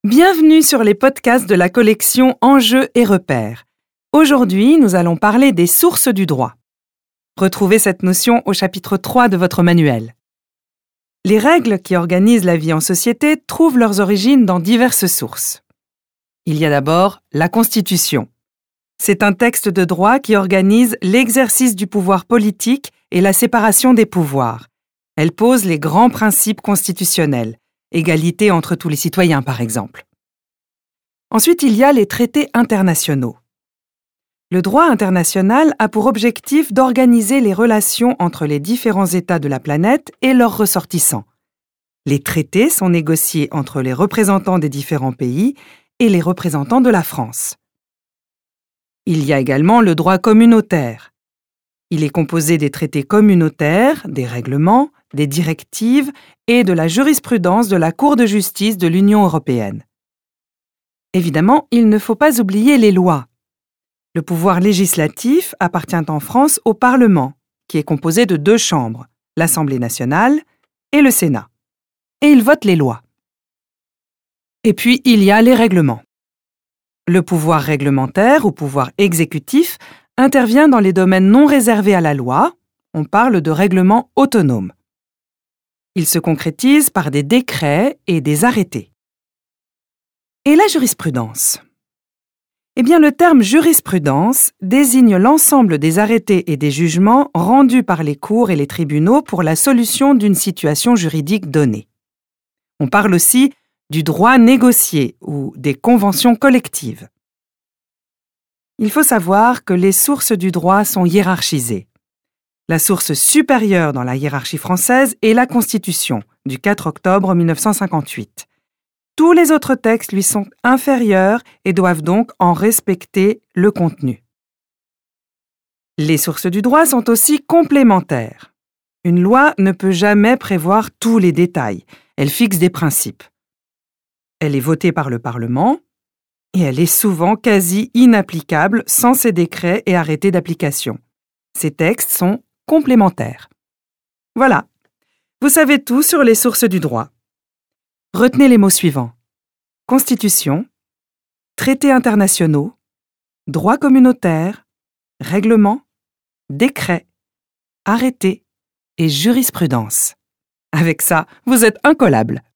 Bienvenue sur les podcasts de la collection Enjeux et repères. Aujourd'hui, nous allons parler des sources du droit. Retrouvez cette notion au chapitre 3 de votre manuel. Les règles qui organisent la vie en société trouvent leurs origines dans diverses sources. Il y a d'abord la Constitution. C'est un texte de droit qui organise l'exercice du pouvoir politique et la séparation des pouvoirs. Elle pose les grands principes constitutionnels. Égalité entre tous les citoyens, par exemple. Ensuite, il y a les traités internationaux. Le droit international a pour objectif d'organiser les relations entre les différents États de la planète et leurs ressortissants. Les traités sont négociés entre les représentants des différents pays et les représentants de la France. Il y a également le droit communautaire. Il est composé des traités communautaires, des règlements, des directives et de la jurisprudence de la Cour de justice de l'Union européenne. Évidemment, il ne faut pas oublier les lois. Le pouvoir législatif appartient en France au Parlement, qui est composé de 2 chambres, l'Assemblée nationale et le Sénat. Et il vote les lois. Et puis, il y a les règlements. Le pouvoir réglementaire ou pouvoir exécutif intervient dans les domaines non réservés à la loi. On parle de règlements autonomes. Il se concrétise par des décrets et des arrêtés. Et la jurisprudence? Eh bien, le terme jurisprudence désigne l'ensemble des arrêtés et des jugements rendus par les cours et les tribunaux pour la solution d'une situation juridique donnée. On parle aussi du droit négocié ou des conventions collectives. Il faut savoir que les sources du droit sont hiérarchisées. La source supérieure dans la hiérarchie française est la Constitution, du 4 octobre 1958. Tous les autres textes lui sont inférieurs et doivent donc en respecter le contenu. Les sources du droit sont aussi complémentaires. Une loi ne peut jamais prévoir tous les détails. Elle fixe des principes. Elle est votée par le Parlement et elle est souvent quasi inapplicable sans ses décrets et arrêtés d'application. Ces textes sont complémentaires. Voilà, vous savez tout sur les sources du droit. Retenez les mots suivants: Constitution, traités internationaux, droit communautaire, règlement, décret, arrêté et jurisprudence. Avec ça, vous êtes incollable.